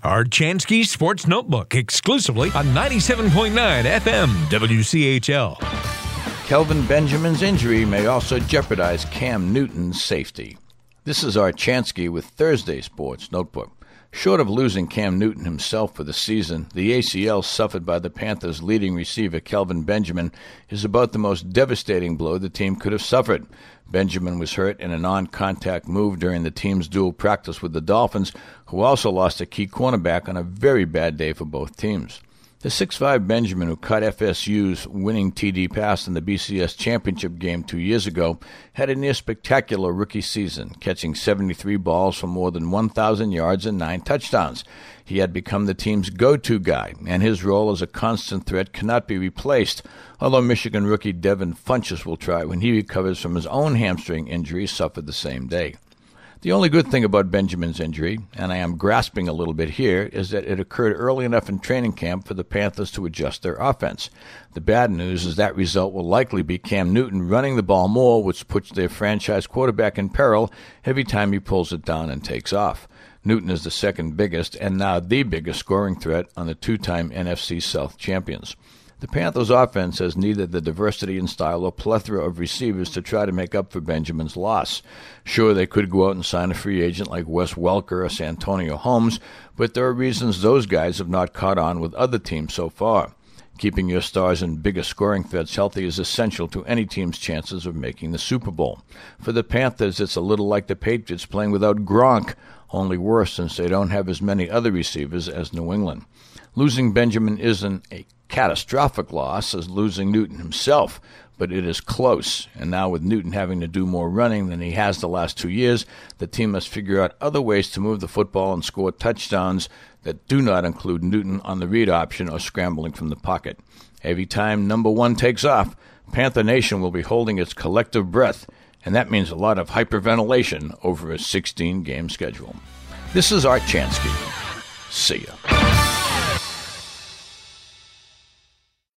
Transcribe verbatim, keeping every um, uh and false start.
Art Chansky Sports Notebook, exclusively on ninety-seven point nine F M W C H L. Kelvin Benjamin's injury may also jeopardize Cam Newton's safety. This is Art Chansky with Thursday Sports Notebook. Short of losing Cam Newton himself for the season, the A C L suffered by the Panthers' leading receiver Kelvin Benjamin is about the most devastating blow the team could have suffered. Benjamin was hurt in a non-contact move during the team's dual practice with the Dolphins, who also lost a key cornerback on a very bad day for both teams. The six foot five Benjamin, who caught F S U's winning T D pass in the B C S championship game two years ago, had a near-spectacular rookie season, catching seventy-three balls for more than one thousand yards and nine touchdowns. He had become the team's go-to guy, and his role as a constant threat cannot be replaced, although Michigan rookie Devin Funchess will try when he recovers from his own hamstring injury suffered the same day. The only good thing about Benjamin's injury, and I am grasping a little bit here, is that it occurred early enough in training camp for the Panthers to adjust their offense. The bad news is that result will likely be Cam Newton running the ball more, which puts their franchise quarterback in peril every time he pulls it down and takes off. Newton is the second biggest and now the biggest scoring threat on the two-time N F C South champions. The Panthers' offense has neither the diversity in style or plethora of receivers to try to make up for Benjamin's loss. Sure, they could go out and sign a free agent like Wes Welker or Santonio Holmes, but there are reasons those guys have not caught on with other teams so far. Keeping your stars and bigger scoring threats healthy is essential to any team's chances of making the Super Bowl. For the Panthers, it's a little like the Patriots playing without Gronk, only worse since they don't have as many other receivers as New England. Losing Benjamin isn't a catastrophic loss as losing Newton himself, but it is close. And now with Newton having to do more running than he has the last two years, the team must figure out other ways to move the football and score touchdowns that do not include Newton on the read option or scrambling from the pocket. Every time number one takes off, Panther Nation will be holding its collective breath, and that means a lot of hyperventilation over a sixteen-game schedule. This is Art Chansky. See ya.